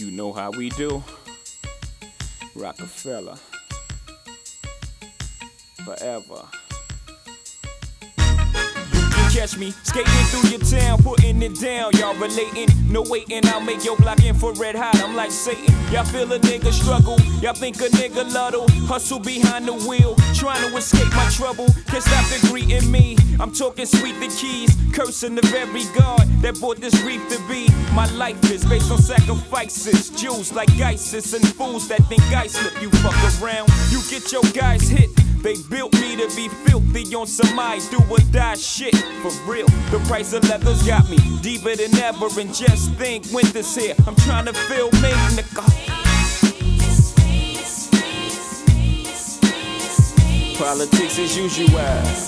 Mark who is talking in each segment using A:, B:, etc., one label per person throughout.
A: You know how we do. Rockefeller. Forever. Catch me skating through your town, putting it down. Y'all relating, no waiting. I'll make your block infrared hot. I'm like Satan. Y'all feel a nigga struggle. Y'all think a nigga luddle. Hustle behind the wheel, trying to escape my trouble. Can't stop the greeting me. I'm talking sweet the keys, cursing the very God that brought this reef to be. My life is based on sacrifices. Jews like ISIS and fools that think I slip. You fuck around, you get your guys hit. They built me to be filthy on some I do or die shit. For real, the price of leather's got me deeper than ever. And just think, winter's here. I'm trying to feel me, nigga. Politics as usual.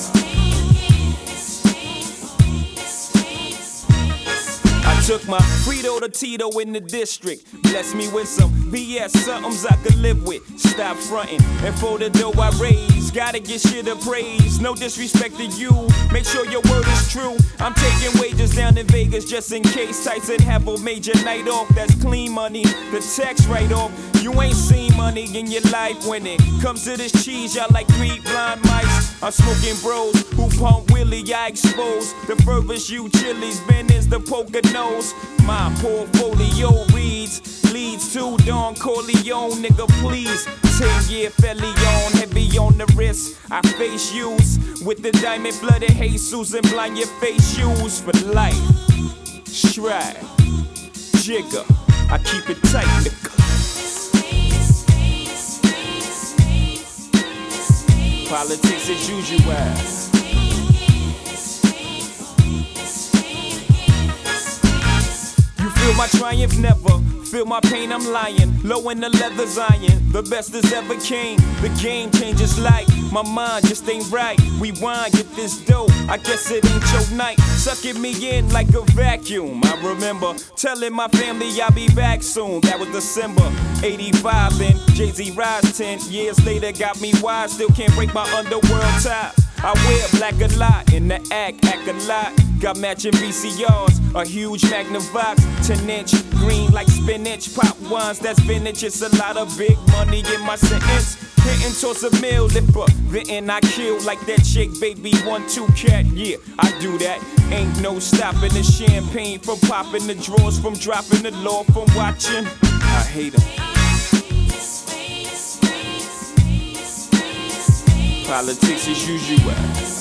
A: Took my Frito to Tito in the district. Bless me with some BS, somethings I could live with. Stop frontin', and for the dough I raise, gotta get shit of praise. No disrespect to you, make sure your word is true. I'm taking wages down in Vegas just in case Tyson have a major night off. That's clean money, the tax write-off. You ain't seen money in your life when it comes to this cheese. Y'all like 3 blind mice. I'm smoking bros who pump Willie, I expose. The furthest you chilies been is the Poconos. My portfolio leads to Don Corleone, nigga, please. 10-year fellion, heavy on the wrist. I face use with the diamond flooded Jesus and blind your face shoes for life. Stride, jigger, I keep it tight, nigga. Politics as usual. Feel my triumph never, feel my pain, I'm lying. Low in the leather's iron, the best as ever came. The game changes like my mind just ain't right. Rewind, get this dope, I guess it ain't your night. Sucking me in like a vacuum. I remember telling my family I'll be back soon. That was December 85, then Jay-Z rise 10 years later. Got me wide, still can't break my underworld top. I wear black a lot, in the act a lot. Got matching VCRs, a huge Magnavox, 10-inch, green like spinach. Pop wines, that's vintage, it's a lot of big money in my sentence. Hitting towards a meal, lipper, venting I kill like that chick, baby, 1-2 cat, yeah, I do that. Ain't no stopping the champagne from popping, the drawers from dropping, the law from watching. I hate 'em. Politics as usual.